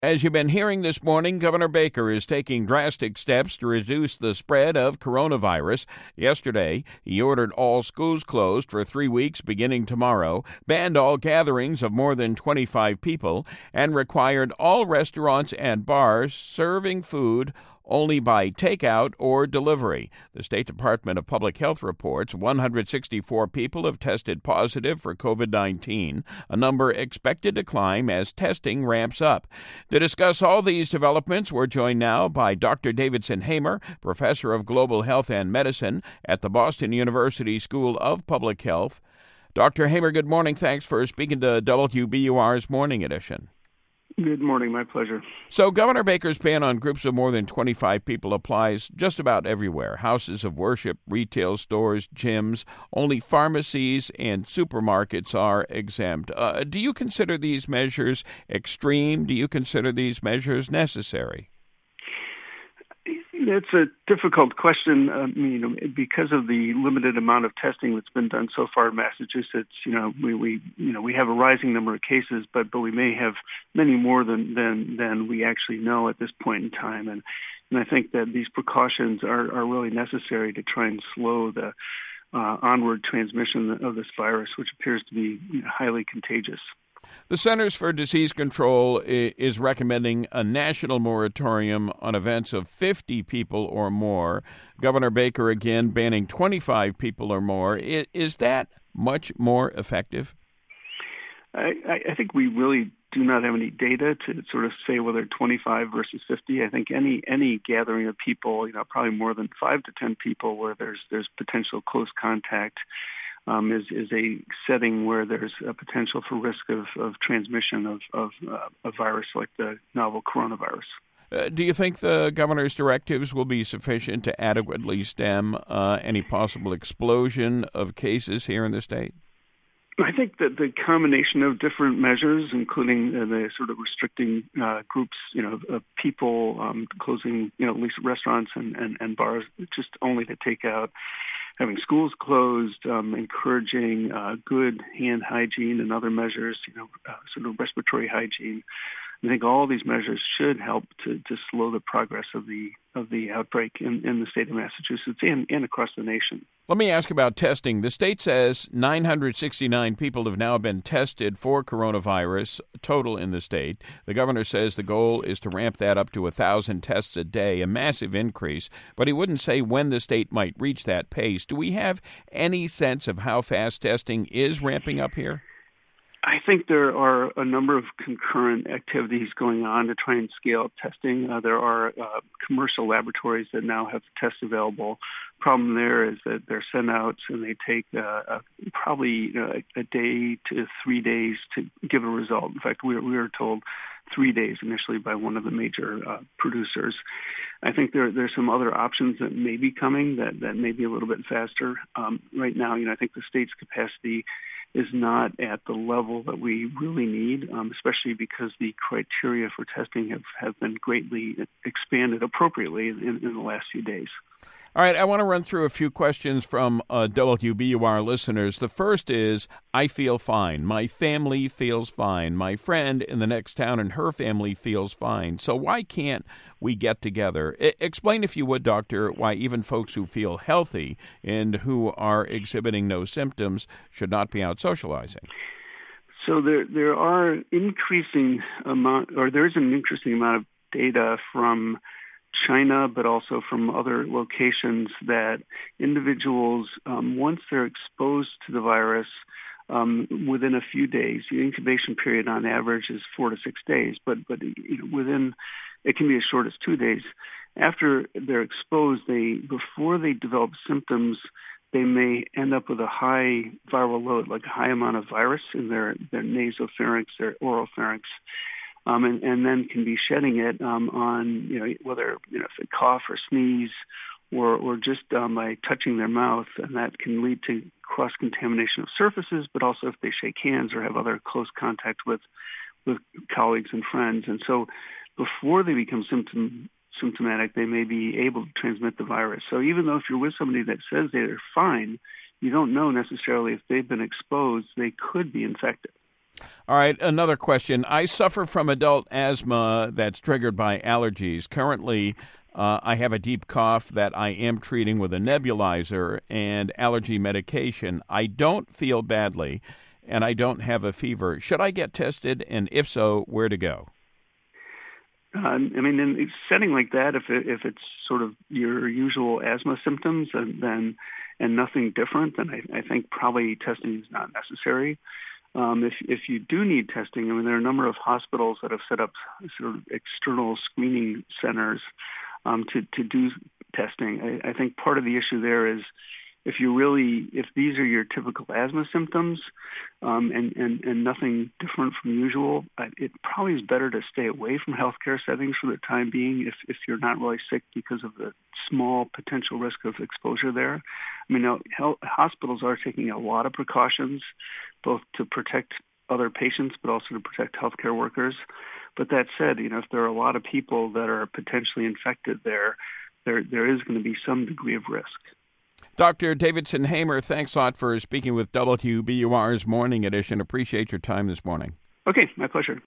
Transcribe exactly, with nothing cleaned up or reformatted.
As you've been hearing this morning, Governor Baker is taking drastic steps to reduce the spread of coronavirus. Yesterday, he ordered all schools closed for three weeks beginning tomorrow, banned all gatherings of more than twenty-five people, and required all restaurants and bars serving food only by takeout or delivery. The State Department of Public Health reports one hundred sixty-four people have tested positive for covid nineteen, a number expected to climb as testing ramps up. To discuss all these developments, we're joined now by Doctor Davidson Hamer, Professor of Global Health and Medicine at the Boston University School of Public Health. Doctor Hamer, good morning. Thanks for speaking to W B U R's Morning Edition. Good morning. My pleasure. So Governor Baker's ban on groups of more than twenty-five people applies just about everywhere. Houses of worship, retail stores, gyms, only pharmacies and supermarkets are exempt. Uh, do you consider these measures extreme? Do you consider these measures necessary? It's a difficult question. Um, you know, because of the limited amount of testing that's been done so far in Massachusetts. You know, we, we you know we have a rising number of cases, but but we may have many more than than than we actually know at this point in time. And and I think that these precautions are are really necessary to try and slow the uh, onward transmission of this virus, which appears to be you know, highly contagious. The Centers for Disease Control is recommending a national moratorium on events of fifty people or more. Governor Baker, again, banning twenty-five people or more. Is that much more effective? I, I think we really do not have any data to sort of say whether twenty-five versus fifty. I think any any gathering of people, you know, probably more than five to ten people where there's there's potential close contact, Um, is, is a setting where there's a potential for risk of, of transmission of, of uh, a virus like the novel coronavirus. Uh, do you think the governor's directives will be sufficient to adequately stem uh, any possible explosion of cases here in the state? I think that the combination of different measures, including uh, the sort of restricting uh, groups, you know, of people, um, closing, you know, at least restaurants and, and, and bars just only to take out, having schools closed, um, encouraging uh, good hand hygiene and other measures, you know, uh, sort of respiratory hygiene. I think all these measures should help to, to slow the progress of the of the outbreak in, in the state of Massachusetts and, and across the nation. Let me ask about testing. The state says nine hundred sixty-nine people have now been tested for coronavirus total in the state. The governor says the goal is to ramp that up to one thousand tests a day, a massive increase, but he wouldn't say when the state might reach that pace. Do we have any sense of how fast testing is ramping up here? I think there are a number of concurrent activities going on to try and scale up testing. Uh, there are uh, commercial laboratories that now have tests available. Problem there is that they're sent out and they take uh, uh, probably uh, a day to three days to give a result. In fact, we were, we were told three days initially by one of the major uh, producers. I think there there's some other options that may be coming that, that may be a little bit faster. Um, right now, you know, I think the state's capacity is not at the level that we really need, um, especially because the criteria for testing have, have been greatly expanded appropriately in, in the last few days. All right, I want to run through a few questions from uh, W B U R listeners. The first is, I feel fine. My family feels fine. My friend in the next town and her family feels fine. So why can't we get together? I- explain, if you would, Doctor, why even folks who feel healthy and who are exhibiting no symptoms should not be out socializing. So there there are increasing amount, or there is an increasing amount of data from China, but also from other locations, that individuals, um, once they're exposed to the virus, um, within a few days, the incubation period on average is four to six days, but but you know, within, it can be as short as two days. After they're exposed, they before they develop symptoms, they may end up with a high viral load, like a high amount of virus in their, their nasopharynx, their oropharynx. Um, and, and then can be shedding it um, on, you know, whether, you know, if they cough or sneeze or, or just um, by touching their mouth, and that can lead to cross-contamination of surfaces, but also if they shake hands or have other close contact with, with colleagues and friends. And so before they become symptom, symptomatic, they may be able to transmit the virus. So even though if you're with somebody that says they're fine, you don't know necessarily if they've been exposed, they could be infected. All right, another question. I suffer from adult asthma that's triggered by allergies. Currently, uh, I have a deep cough that I am treating with a nebulizer and allergy medication. I don't feel badly, and I don't have a fever. Should I get tested, and if so, where to go? Uh, I mean, in a setting like that, if it, if it's sort of your usual asthma symptoms and then and nothing different, then I, I think probably testing is not necessary. Um, if if you do need testing, I mean, there are a number of hospitals that have set up sort of external screening centers um, to to do testing. I, I think part of the issue there is if you really if these are your typical asthma symptoms um, and, and and nothing different from usual, it probably is better to stay away from healthcare settings for the time being. If if you're not really sick because of the small potential risk of exposure there, I mean, now health, hospitals are taking a lot of precautions, both to protect other patients, but also to protect healthcare workers. But that said, you know, if there are a lot of people that are potentially infected there, there there is going to be some degree of risk. Doctor Davidson Hamer, thanks a lot for speaking with W B U R's Morning Edition. Appreciate your time this morning. Okay, my pleasure.